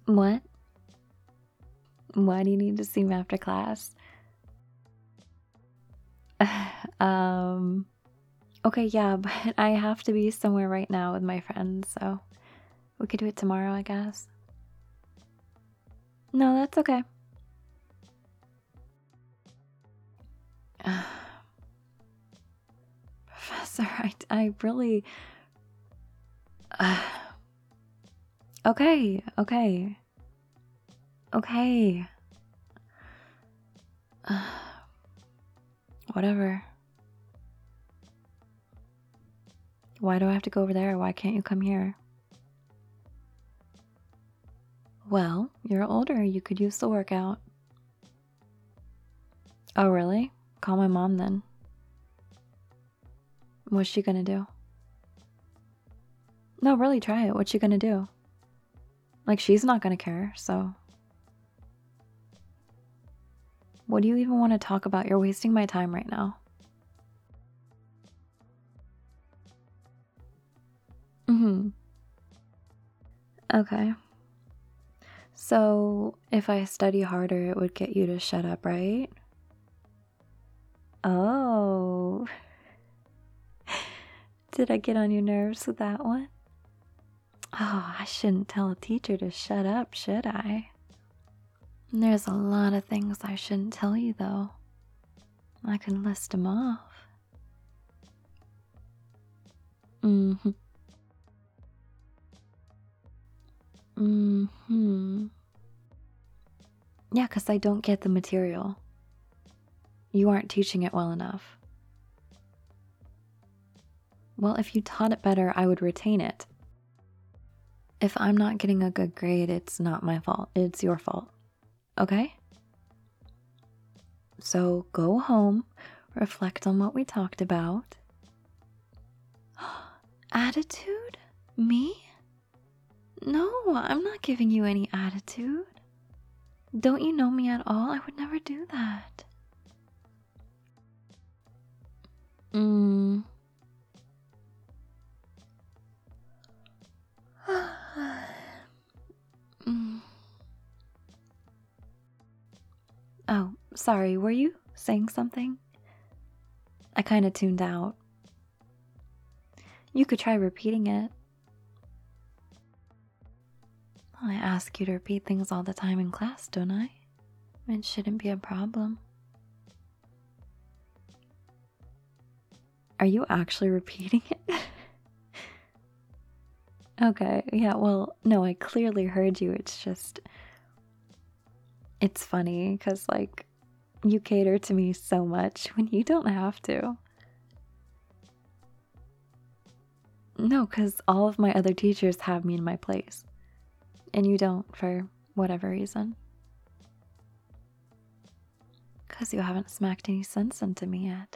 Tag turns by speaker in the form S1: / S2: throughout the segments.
S1: What? Why do you need to see me after class? um, okay, yeah, but I have to be somewhere right now with my friends, so we could do it tomorrow, I guess. No, that's okay. Professor, I really. Okay, okay, okay. Whatever. Why do I have to go over there? Why can't you come here? Well, you're older. You could use the workout. Oh, really? Call my mom then. What's she gonna do? No, really, try it. What's she gonna do? Like, she's not gonna care, so. What do you even want to talk about? You're wasting my time right now. Okay. So, if I study harder, it would get you to shut up, right? Oh. Did I get on your nerves with that one? Oh, I shouldn't tell a teacher to shut up, should I? There's a lot of things I shouldn't tell you, though. I can list them off. Mm-hmm. Mm-hmm. Yeah, because I don't get the material. You aren't teaching it well enough. Well, if you taught it better, I would retain it. If I'm not getting a good grade, it's not my fault. It's your fault. Okay? So go home, reflect on what we talked about. Attitude? Me? No, I'm not giving you any attitude. Don't you know me at all? I would never do that. Mm. Mm. Oh, sorry, were you saying something? I kind of tuned out. You could try repeating it. I ask you to repeat things all the time in class, don't I? It shouldn't be a problem. Are you actually repeating it? Okay, yeah, well, no, I clearly heard you. It's just, it's funny because, like, you cater to me so much when you don't have to. No, because all of my other teachers have me in my place, and you don't for whatever reason. Because you haven't smacked any sense into me yet.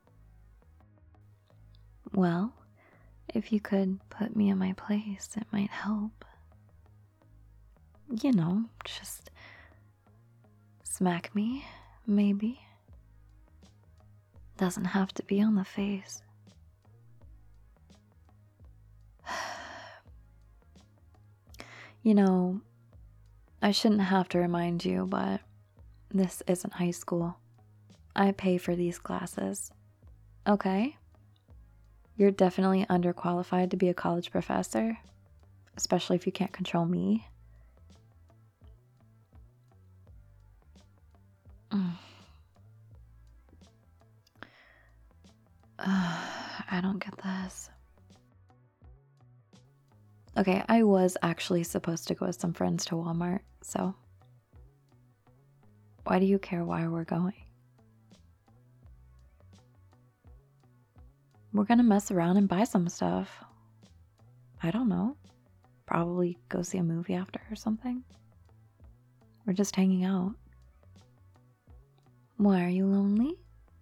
S1: Well, if you could put me in my place, it might help. You know, just smack me, maybe. Doesn't have to be on the face. You know, I shouldn't have to remind you, but this isn't high school. I pay for these classes. Okay? You're definitely underqualified to be a college professor, especially if you can't control me. I don't get this. Okay, I was actually supposed to go with some friends to Walmart, so why do you care why we're going? We're gonna mess around and buy some stuff. I don't know. Probably go see a movie after or something. We're just hanging out. Why, are you lonely?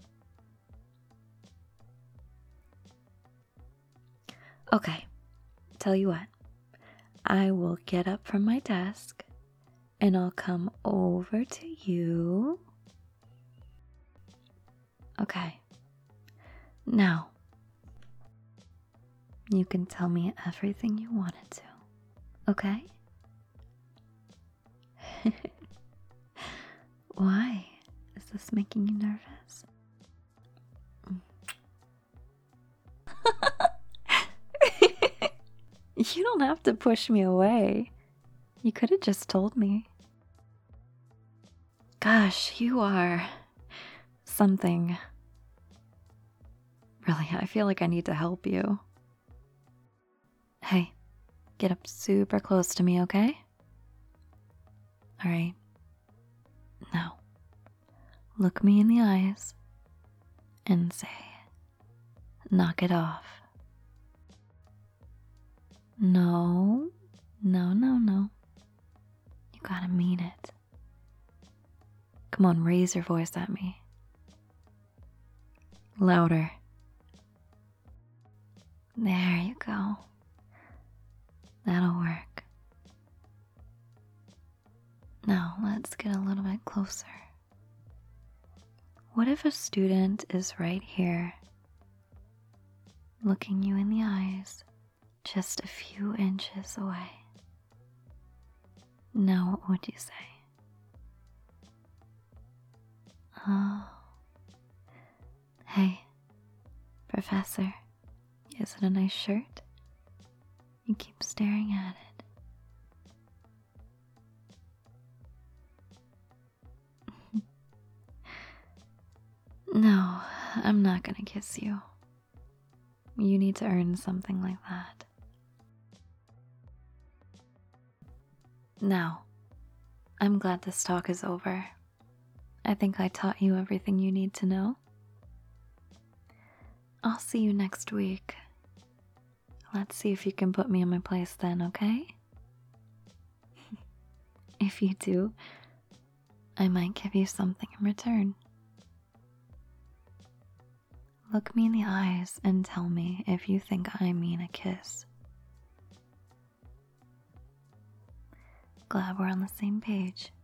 S1: Okay, tell you what. I will get up from my desk and I'll come over to you. Okay. Now, you can tell me everything you wanted to. Okay? Why? Is this making you nervous? You don't have to push me away. You could have just told me. Gosh, you are something. Really, I feel like I need to help you. Hey, get up super close to me, okay? Alright. Now, look me in the eyes and say, knock it off. No, no, no, no. You gotta mean it. Come on, raise your voice at me. Louder. There you go. That'll work. Now, let's get a little bit closer. What if a student is right here, looking you in the eyes, just a few inches away? Now, what would you say? Oh. Hey, Professor, is it a nice shirt? You keep staring at it. No, I'm not gonna kiss you. You need to earn something like that. Now, I'm glad this talk is over. I think I taught you everything you need to know. I'll see you next week. Let's see if you can put me in my place then, okay? If you do, I might give you something in return. Look me in the eyes and tell me if you think I mean a kiss. Glad we're on the same page.